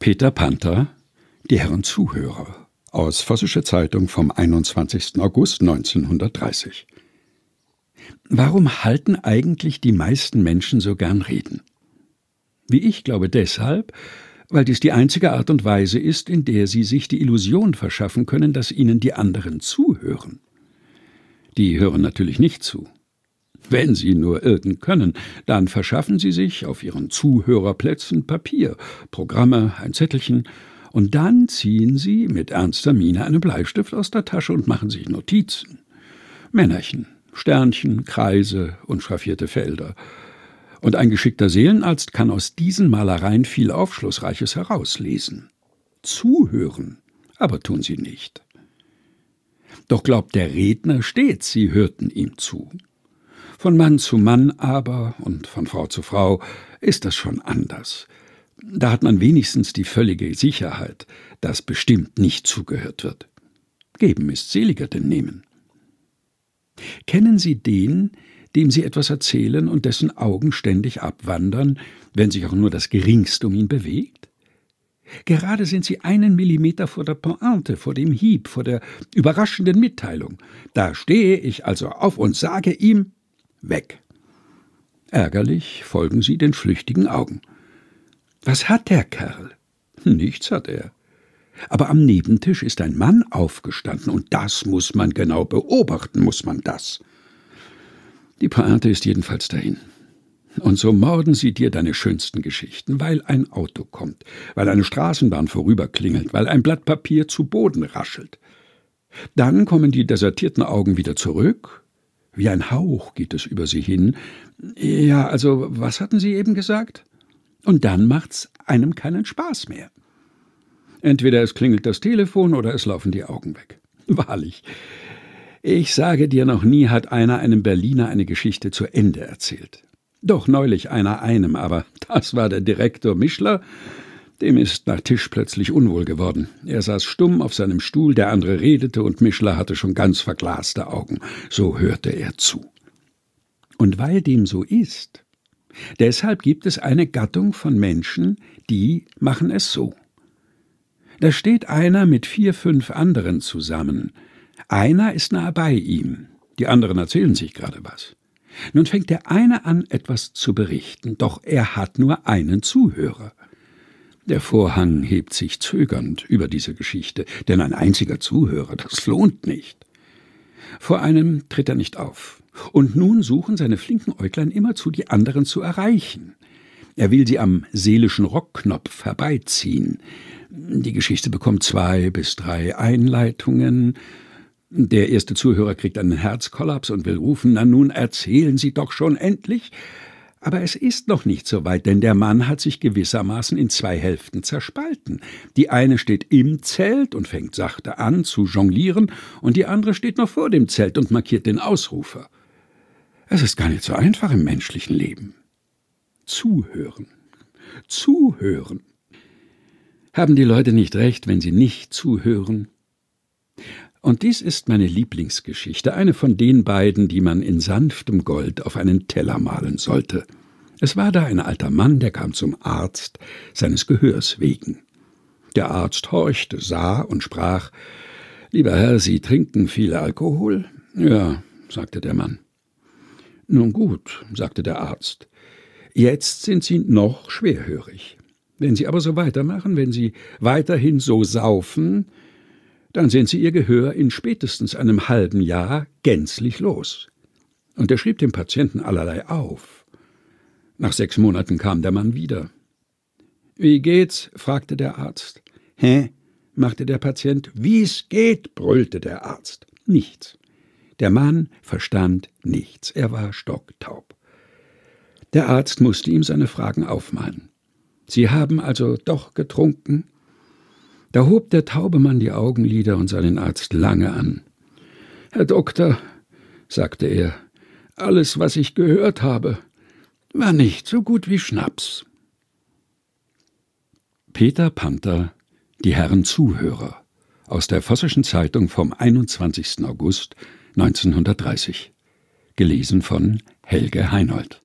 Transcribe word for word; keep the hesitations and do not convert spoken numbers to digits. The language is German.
Peter Panther, die Herren Zuhörer, aus Vossische Zeitung vom einundzwanzigsten August neunzehnhundertdreißig. Warum halten eigentlich die meisten Menschen so gern Reden? Wie ich glaube deshalb, weil dies die einzige Art und Weise ist, in der sie sich die Illusion verschaffen können, dass ihnen die anderen zuhören. Die hören natürlich nicht zu. Wenn sie nur irgend können, dann verschaffen sie sich auf ihren Zuhörerplätzen Papier, Programme, ein Zettelchen, und dann ziehen sie mit ernster Miene einen Bleistift aus der Tasche und machen sich Notizen. Männerchen, Sternchen, Kreise und schraffierte Felder. Und ein geschickter Seelenarzt kann aus diesen Malereien viel Aufschlussreiches herauslesen. Zuhören, aber tun sie nicht. Doch glaubt der Redner stets, sie hörten ihm zu. Von Mann zu Mann aber und von Frau zu Frau ist das schon anders. Da hat man wenigstens die völlige Sicherheit, dass bestimmt nicht zugehört wird. Geben ist seliger denn nehmen. Kennen Sie den, dem Sie etwas erzählen und dessen Augen ständig abwandern, wenn sich auch nur das Geringste um ihn bewegt? Gerade sind Sie einen Millimeter vor der Pointe, vor dem Hieb, vor der überraschenden Mitteilung. Da stehe ich also auf und sage ihm: Weg. Ärgerlich folgen Sie den flüchtigen Augen. Was hat der Kerl? Nichts hat er. Aber am Nebentisch ist ein Mann aufgestanden, und das muss man genau beobachten, muss man das. Die Pointe ist jedenfalls dahin. Und so morden sie dir deine schönsten Geschichten, weil ein Auto kommt, weil eine Straßenbahn vorüberklingelt, weil ein Blatt Papier zu Boden raschelt. Dann kommen die desertierten Augen wieder zurück. Wie ein Hauch geht es über sie hin. Ja, also, was hatten Sie eben gesagt? Und dann macht's einem keinen Spaß mehr. Entweder es klingelt das Telefon oder es laufen die Augen weg. Wahrlich. Ich sage dir, noch nie hat einer einem Berliner eine Geschichte zu Ende erzählt. Doch neulich einer einem, aber das war der Direktor Mischler. Dem ist nach Tisch plötzlich unwohl geworden. Er saß stumm auf seinem Stuhl, der andere redete, und Mischler hatte schon ganz verglaste Augen. So hörte er zu. Und weil dem so ist, deshalb gibt es eine Gattung von Menschen, die machen es so. Da steht einer mit vier, fünf anderen zusammen. Einer ist nahe bei ihm, die anderen erzählen sich gerade was. Nun fängt der eine an, etwas zu berichten, doch er hat nur einen Zuhörer. Der Vorhang hebt sich zögernd über diese Geschichte, denn ein einziger Zuhörer, das lohnt nicht. Vor einem tritt er nicht auf, und nun suchen seine flinken Äuglein immerzu, die anderen zu erreichen. Er will sie am seelischen Rockknopf herbeiziehen. Die Geschichte bekommt zwei bis drei Einleitungen. Der erste Zuhörer kriegt einen Herzkollaps und will rufen: Na nun, erzählen Sie doch schon endlich! Aber es ist noch nicht so weit, denn der Mann hat sich gewissermaßen in zwei Hälften zerspalten. Die eine steht im Zelt und fängt sachte an zu jonglieren, und die andere steht noch vor dem Zelt und markiert den Ausrufer. Es ist gar nicht so einfach im menschlichen Leben. Zuhören. Zuhören. Haben die Leute nicht recht, wenn sie nicht zuhören? Und dies ist meine Lieblingsgeschichte, eine von den beiden, die man in sanftem Gold auf einen Teller malen sollte. Es war da ein alter Mann, der kam zum Arzt, seines Gehörs wegen. Der Arzt horchte, sah und sprach: »Lieber Herr, Sie trinken viel Alkohol?« »Ja«, sagte der Mann. »Nun gut«, sagte der Arzt, »jetzt sind Sie noch schwerhörig. Wenn Sie aber so weitermachen, wenn Sie weiterhin so saufen, dann sind Sie Ihr Gehör in spätestens einem halben Jahr gänzlich los.« Und er schrieb dem Patienten allerlei auf. Nach sechs Monaten kam der Mann wieder. »Wie geht's?« fragte der Arzt. »Hä?« machte der Patient. »Wie's geht?« brüllte der Arzt. Nichts. Der Mann verstand nichts. Er war stocktaub. Der Arzt musste ihm seine Fragen aufmalen. »Sie haben also doch getrunken?« Da hob der taube Mann die Augenlider und sah den Arzt lange an. »Herr Doktor«, sagte er, »alles, was ich gehört habe, war nicht so gut wie Schnaps.« Peter Panther, die Herren Zuhörer, aus der Vossischen Zeitung vom einundzwanzigsten August neunzehnhundertdreißig. Gelesen von Helge Heinold.